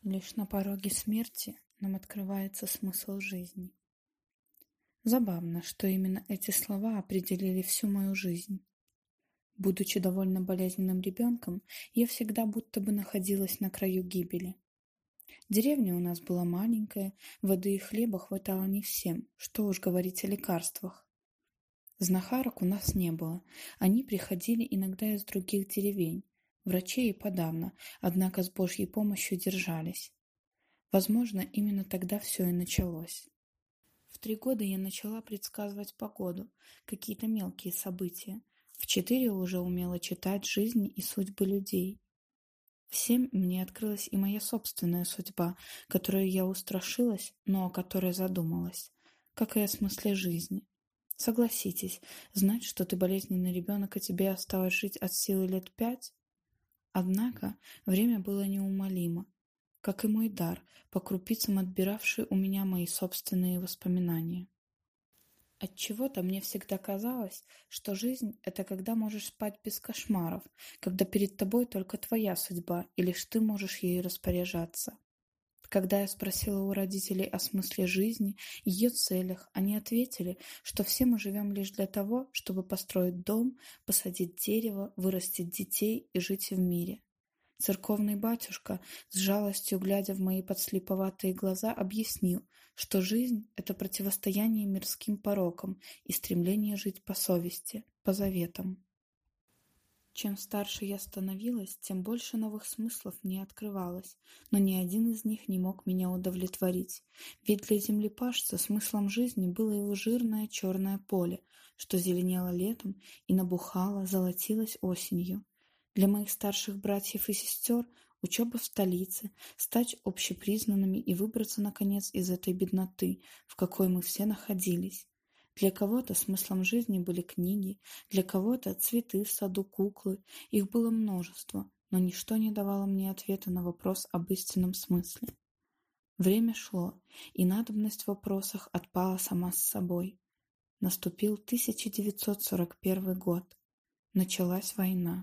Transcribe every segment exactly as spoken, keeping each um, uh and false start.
Лишь на пороге смерти нам открывается смысл жизни. Забавно, что именно эти слова определили всю мою жизнь. Будучи довольно болезненным ребенком, я всегда будто бы находилась на краю гибели. Деревня у нас была маленькая, воды и хлеба хватало не всем, что уж говорить о лекарствах. Знахарок у нас не было, они приходили иногда из других деревень, врачей и подавно, однако с Божьей помощью держались. Возможно, именно тогда все и началось. В три года я начала предсказывать погоду, какие-то мелкие события. В четыре уже умела читать жизни и судьбы людей. В семь мне открылась и моя собственная судьба, которую я устрашилась, но о которой задумалась, как и о смысле жизни. Согласитесь, знать, что ты болезненный ребенок, и тебе осталось жить от силы лет пять? Однако время было неумолимо, как и мой дар, по крупицам отбиравший у меня мои собственные воспоминания. Отчего-то мне всегда казалось, что жизнь — это когда можешь спать без кошмаров, когда перед тобой только твоя судьба, и лишь ты можешь ею распоряжаться. Когда я спросила у родителей о смысле жизни, ее целях, они ответили, что все мы живем лишь для того, чтобы построить дом, посадить дерево, вырастить детей и жить в мире. Церковный батюшка, с жалостью глядя в мои подслеповатые глаза, объяснил, что жизнь — это противостояние мирским порокам и стремление жить по совести, по заветам. Чем старше я становилась, тем больше новых смыслов мне открывалось, но ни один из них не мог меня удовлетворить, ведь для землепашца смыслом жизни было его жирное черное поле, что зеленело летом и набухало, золотилось осенью. Для моих старших братьев и сестер учеба в столице, стать общепризнанными и выбраться, наконец, из этой бедноты, в какой мы все находились. Для кого-то смыслом жизни были книги, для кого-то цветы в саду, куклы. Их было множество, но ничто не давало мне ответа на вопрос об истинном смысле. Время шло, и надобность в вопросах отпала сама с собой. Наступил тысяча девятьсот сорок первый год. Началась война.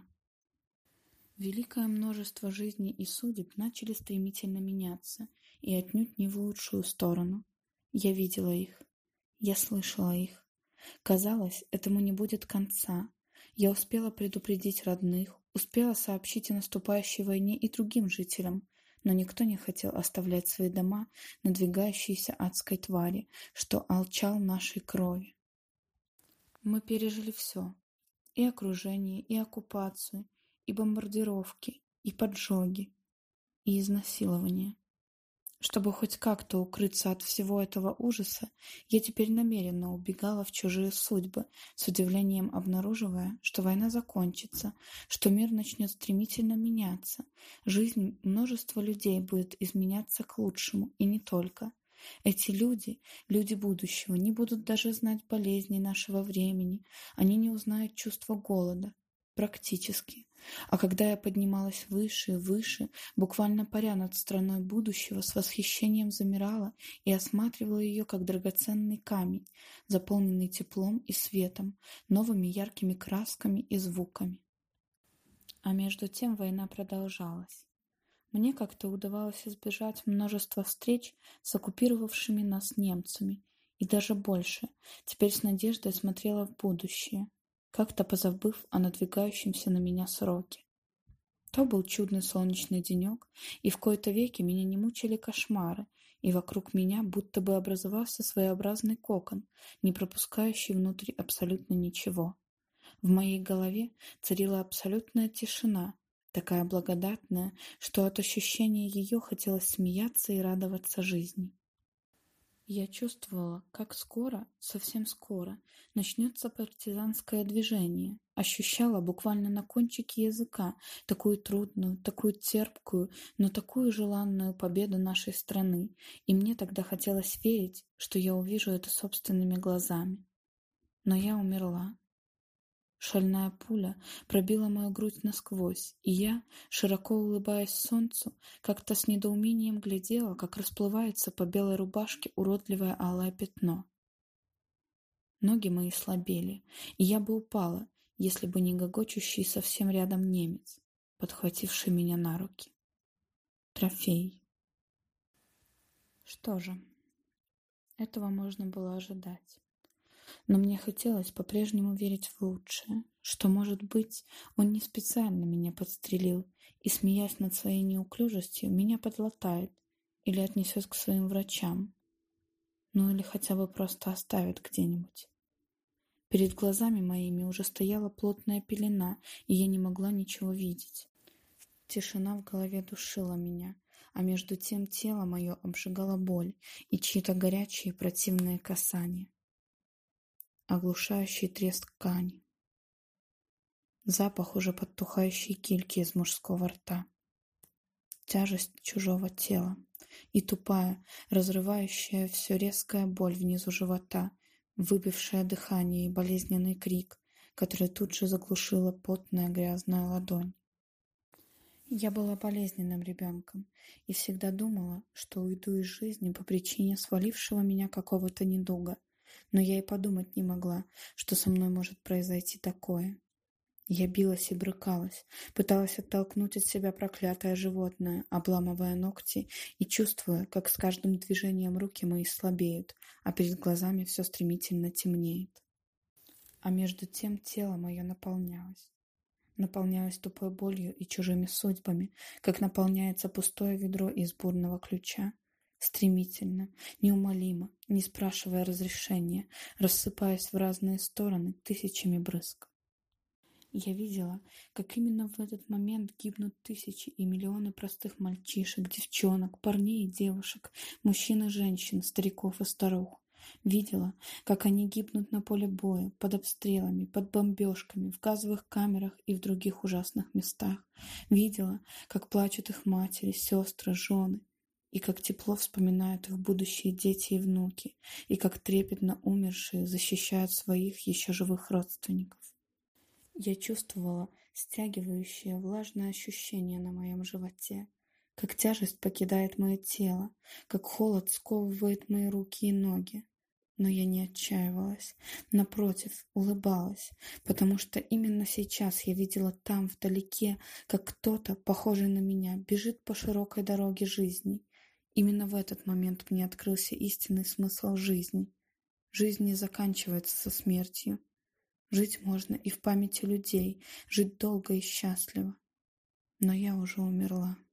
Великое множество жизней и судеб начали стремительно меняться, и отнюдь не в лучшую сторону. Я видела их. Я слышала их. Казалось, этому не будет конца. Я успела предупредить родных, успела сообщить о наступающей войне и другим жителям, но никто не хотел оставлять свои дома надвигающейся адской твари, что алчал нашей крови. Мы пережили все. И окружение, и оккупацию, и бомбардировки, и поджоги, и изнасилования. Чтобы хоть как-то укрыться от всего этого ужаса, я теперь намеренно убегала в чужие судьбы, с удивлением обнаруживая, что война закончится, что мир начнет стремительно меняться, жизнь множества людей будет изменяться к лучшему, и не только. Эти люди, люди будущего, не будут даже знать болезней нашего времени, они не узнают чувства голода. Практически. А когда я поднималась выше и выше, буквально паря над страной будущего, с восхищением замирала и осматривала ее как драгоценный камень, заполненный теплом и светом, новыми яркими красками и звуками. А между тем война продолжалась. Мне как-то удавалось избежать множества встреч с оккупировавшими нас немцами, и даже больше, теперь с надеждой смотрела в будущее, как-то позабыв о надвигающемся на меня сроке. То был чудный солнечный денек, и в кои-то веки меня не мучили кошмары, и вокруг меня будто бы образовался своеобразный кокон, не пропускающий внутрь абсолютно ничего. В моей голове царила абсолютная тишина, такая благодатная, что от ощущения ее хотелось смеяться и радоваться жизни. Я чувствовала, как скоро, совсем скоро, начнется партизанское движение. Ощущала буквально на кончике языка такую трудную, такую терпкую, но такую желанную победу нашей страны, и мне тогда хотелось верить, что я увижу это собственными глазами. Но я умерла. Шальная пуля пробила мою грудь насквозь, и я, широко улыбаясь солнцу, как-то с недоумением глядела, как расплывается по белой рубашке уродливое алое пятно. Ноги мои слабели, и я бы упала, если бы не гогочущий совсем рядом немец, подхвативший меня на руки. Трофей. Что же, этого можно было ожидать. Но мне хотелось по-прежнему верить в лучшее, что, может быть, он не специально меня подстрелил и, смеясь над своей неуклюжестью, меня подлатает или отнесет к своим врачам, ну или хотя бы просто оставит где-нибудь. Перед глазами моими уже стояла плотная пелена, и я не могла ничего видеть. Тишина в голове душила меня, а между тем тело мое обжигала боль и чьи-то горячие противные касания. Оглушающий треск ткани. Запах уже подтухающей кильки из мужского рта. Тяжесть чужого тела и тупая, разрывающая все резкая боль внизу живота, выбившая дыхание и болезненный крик, который тут же заглушила потная грязная ладонь. Я была болезненным ребенком и всегда думала, что уйду из жизни по причине свалившего меня какого-то недуга, но я и подумать не могла, что со мной может произойти такое. Я билась и брыкалась, пыталась оттолкнуть от себя проклятое животное, обламывая ногти и чувствуя, как с каждым движением руки мои слабеют, а перед глазами все стремительно темнеет. А между тем тело мое наполнялось. Наполнялось тупой болью и чужими судьбами, как наполняется пустое ведро из бурного ключа. Стремительно, неумолимо, не спрашивая разрешения, рассыпаясь в разные стороны тысячами брызг. Я видела, как именно в этот момент гибнут тысячи и миллионы простых мальчишек, девчонок, парней и девушек, мужчин и женщин, стариков и старух. Видела, как они гибнут на поле боя, под обстрелами, под бомбежками, в газовых камерах и в других ужасных местах. Видела, как плачут их матери, сестры, жены, и как тепло вспоминают их будущие дети и внуки, и как трепетно умершие защищают своих еще живых родственников. Я чувствовала стягивающее влажное ощущение на моем животе, как тяжесть покидает мое тело, как холод сковывает мои руки и ноги. Но я не отчаивалась, напротив, улыбалась, потому что именно сейчас я видела там, вдалеке, как кто-то, похожий на меня, бежит по широкой дороге жизни. Именно в этот момент мне открылся истинный смысл жизни. Жизнь не заканчивается со смертью. Жить можно и в памяти людей, жить долго и счастливо. Но я уже умерла.